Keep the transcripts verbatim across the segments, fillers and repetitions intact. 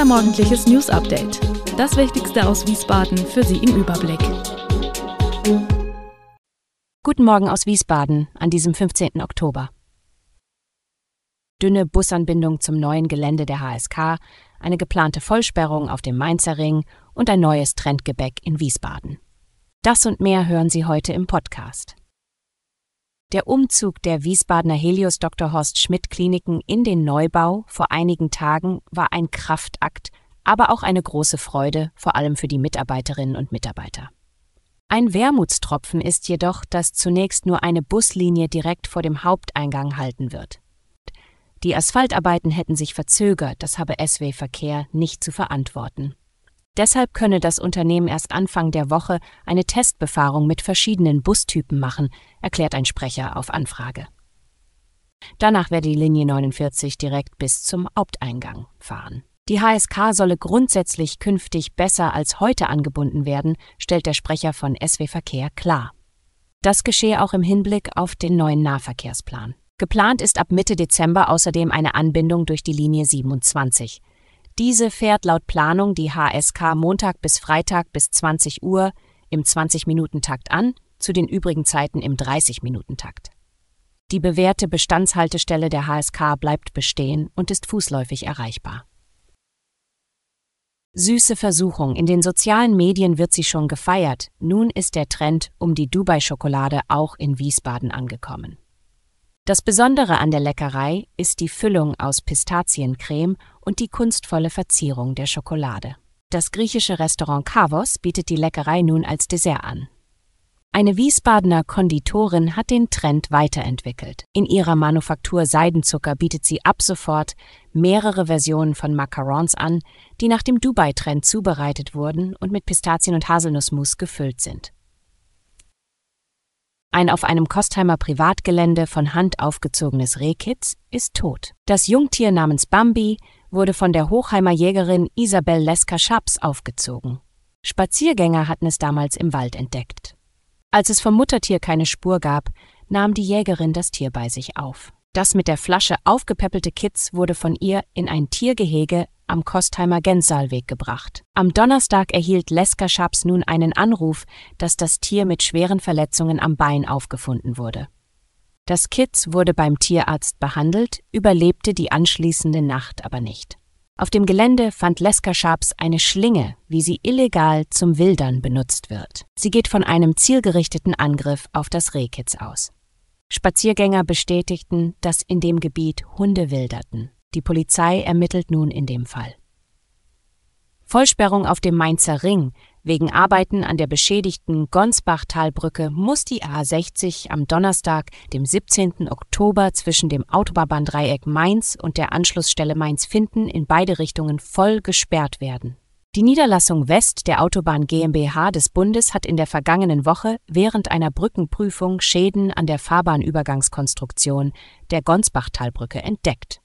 Unser morgendliches News-Update. Das Wichtigste aus Wiesbaden für Sie im Überblick. Guten Morgen aus Wiesbaden an diesem fünfzehnten Oktober. Dünne Busanbindung zum neuen Gelände der H S K, eine geplante Vollsperrung auf dem Mainzer Ring und ein neues Trendgebäck in Wiesbaden. Das und mehr hören Sie heute im Podcast. Der Umzug der Wiesbadener Helios Doktor Horst Schmidt Kliniken in den Neubau vor einigen Tagen war ein Kraftakt, aber auch eine große Freude, vor allem für die Mitarbeiterinnen und Mitarbeiter. Ein Wermutstropfen ist jedoch, dass zunächst nur eine Buslinie direkt vor dem Haupteingang halten wird. Die Asphaltarbeiten hätten sich verzögert, das habe S W Verkehr nicht zu verantworten. Deshalb könne das Unternehmen erst Anfang der Woche eine Testbefahrung mit verschiedenen Bustypen machen, erklärt ein Sprecher auf Anfrage. Danach werde die Linie neunundvierzig direkt bis zum Haupteingang fahren. Die H S K solle grundsätzlich künftig besser als heute angebunden werden, stellt der Sprecher von S W Verkehr klar. Das geschehe auch im Hinblick auf den neuen Nahverkehrsplan. Geplant ist ab Mitte Dezember außerdem eine Anbindung durch die Linie siebenundzwanzig. Diese fährt laut Planung die H S K Montag bis Freitag bis zwanzig Uhr im zwanzig-Minuten-Takt an, zu den übrigen Zeiten im dreißig-Minuten-Takt. Die bewährte Bestandshaltestelle der H S K bleibt bestehen und ist fußläufig erreichbar. Süße Versuchung, in den sozialen Medien wird sie schon gefeiert. Nun ist der Trend um die Dubai-Schokolade auch in Wiesbaden angekommen. Das Besondere an der Leckerei ist die Füllung aus Pistaziencreme und die kunstvolle Verzierung der Schokolade. Das griechische Restaurant Kavos bietet die Leckerei nun als Dessert an. Eine Wiesbadener Konditorin hat den Trend weiterentwickelt. In ihrer Manufaktur Seidenzucker bietet sie ab sofort mehrere Versionen von Macarons an, die nach dem Dubai-Trend zubereitet wurden und mit Pistazien- und Haselnussmus gefüllt sind. Ein auf einem Kostheimer Privatgelände von Hand aufgezogenes Rehkitz ist tot. Das Jungtier namens Bambi wurde von der Hochheimer Jägerin Isabel Leska-Schaps aufgezogen. Spaziergänger hatten es damals im Wald entdeckt. Als es vom Muttertier keine Spur gab, nahm die Jägerin das Tier bei sich auf. Das mit der Flasche aufgepeppelte Kitz wurde von ihr in ein Tiergehege am Kostheimer Gensaalweg gebracht. Am Donnerstag erhielt Leska-Schaps nun einen Anruf, dass das Tier mit schweren Verletzungen am Bein aufgefunden wurde. Das Kitz wurde beim Tierarzt behandelt, überlebte die anschließende Nacht aber nicht. Auf dem Gelände fand Leska-Schaps eine Schlinge, wie sie illegal zum Wildern benutzt wird. Sie geht von einem zielgerichteten Angriff auf das Rehkitz aus. Spaziergänger bestätigten, dass in dem Gebiet Hunde wilderten. Die Polizei ermittelt nun in dem Fall. Vollsperrung auf dem Mainzer Ring. Wegen Arbeiten an der beschädigten Gonsbachtalbrücke muss die A sechzig am Donnerstag, dem siebzehnten Oktober, zwischen dem Autobahndreieck Mainz und der Anschlussstelle Mainz-Finden in beide Richtungen voll gesperrt werden. Die Niederlassung West der Autobahn GmbH des Bundes hat in der vergangenen Woche während einer Brückenprüfung Schäden an der Fahrbahnübergangskonstruktion der Gonsbachtalbrücke entdeckt.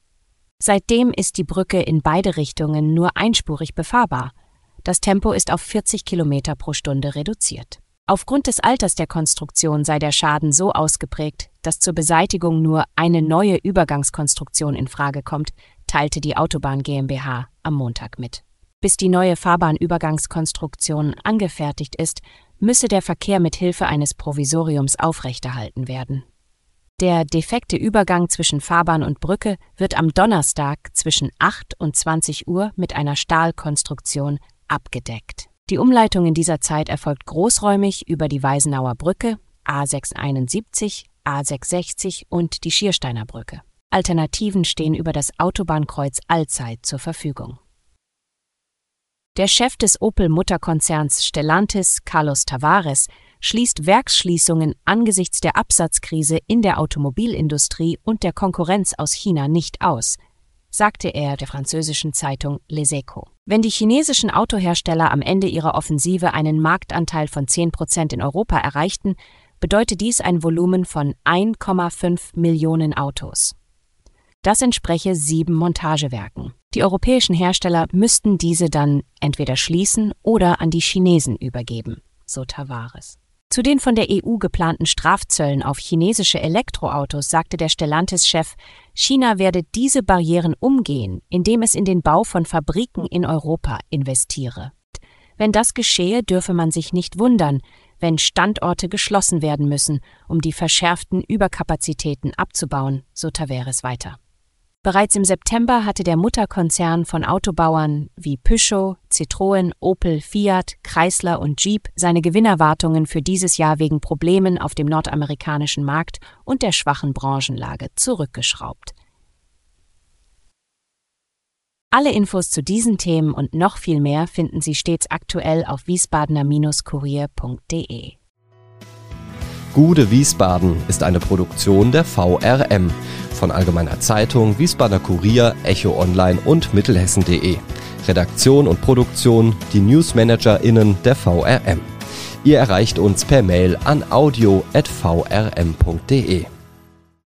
Seitdem ist die Brücke in beide Richtungen nur einspurig befahrbar. Das Tempo ist auf vierzig Kilometer pro Stunde reduziert. Aufgrund des Alters der Konstruktion sei der Schaden so ausgeprägt, dass zur Beseitigung nur eine neue Übergangskonstruktion in Frage kommt, teilte die Autobahn GmbH am Montag mit. Bis die neue Fahrbahnübergangskonstruktion angefertigt ist, müsse der Verkehr mit Hilfe eines Provisoriums aufrechterhalten werden. Der defekte Übergang zwischen Fahrbahn und Brücke wird am Donnerstag zwischen acht und zwanzig Uhr mit einer Stahlkonstruktion abgedeckt. Die Umleitung in dieser Zeit erfolgt großräumig über die Weisenauer Brücke, A sechshunderteinundsiebzig, A sechshundertsechzig und die Schiersteiner Brücke. Alternativen stehen über das Autobahnkreuz allzeit zur Verfügung. Der Chef des Opel-Mutterkonzerns Stellantis, Carlos Tavares, schließt Werksschließungen angesichts der Absatzkrise in der Automobilindustrie und der Konkurrenz aus China nicht aus, sagte er der französischen Zeitung Les Echos. Wenn die chinesischen Autohersteller am Ende ihrer Offensive einen Marktanteil von zehn Prozent in Europa erreichten, bedeutet dies ein Volumen von eins Komma fünf Millionen Autos. Das entspreche sieben Montagewerken. Die europäischen Hersteller müssten diese dann entweder schließen oder an die Chinesen übergeben, so Tavares. Zu den von der E U geplanten Strafzöllen auf chinesische Elektroautos sagte der Stellantis-Chef, China werde diese Barrieren umgehen, indem es in den Bau von Fabriken in Europa investiere. Wenn das geschehe, dürfe man sich nicht wundern, wenn Standorte geschlossen werden müssen, um die verschärften Überkapazitäten abzubauen, so Tavares weiter. Bereits im September hatte der Mutterkonzern von Autobauern wie Peugeot, Citroën, Opel, Fiat, Chrysler und Jeep seine Gewinnerwartungen für dieses Jahr wegen Problemen auf dem nordamerikanischen Markt und der schwachen Branchenlage zurückgeschraubt. Alle Infos zu diesen Themen und noch viel mehr finden Sie stets aktuell auf wiesbadener Kurier punkt de. Gude Wiesbaden ist eine Produktion der V R M von Allgemeiner Zeitung, Wiesbadener Kurier, Echo Online und Mittelhessen punkt de. Redaktion und Produktion die NewsmanagerInnen der V R M. Ihr erreicht uns per Mail an audio at v r m punkt de.